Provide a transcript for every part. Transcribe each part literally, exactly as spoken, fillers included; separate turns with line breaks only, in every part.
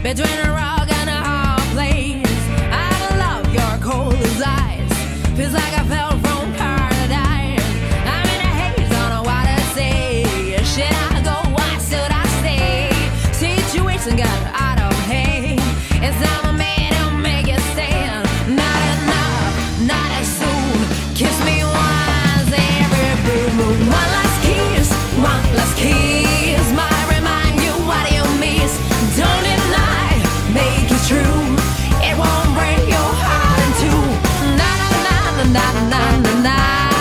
between a rock and a hard place. I don't love your cold as ice. Feels like I fell from paradise. I'm in a haze, don't know what to say. Should I go? Why should I stay? Situation got out of hand. It's time for me to make a stand. Not enough, not as soon. Kiss me once, every blue moon. One last kiss, one last kiss. Might remind you what you miss. Don't deny, make it true. It won't break your heart in two. Na na na na na na na na.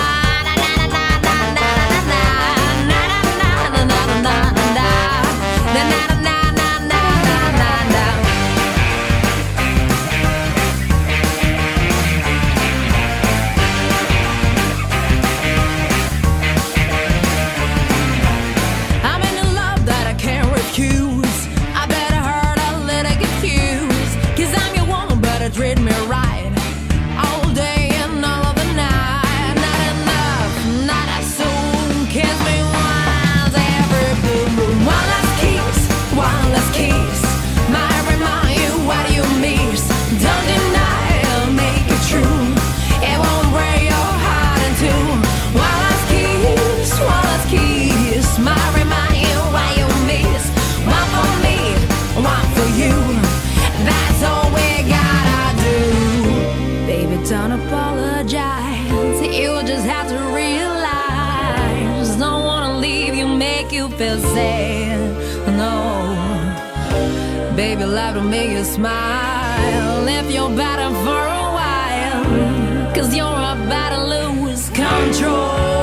Treat me right all day and all of the night. Not enough, not as soon. Kiss me once, every blue moon. One last kiss, one last kiss. Might remind you what you miss. Don't deny, make it true. It won't break your heart in two. One last kiss, one last kiss. Might remind you what you miss. One for me, one for you. That's all we got. Baby, don't apologize. You just have to realize. Don't wanna leave you, make you feel sad. No, baby, love to make you smile. If you're better for a while, cause you're about to lose control.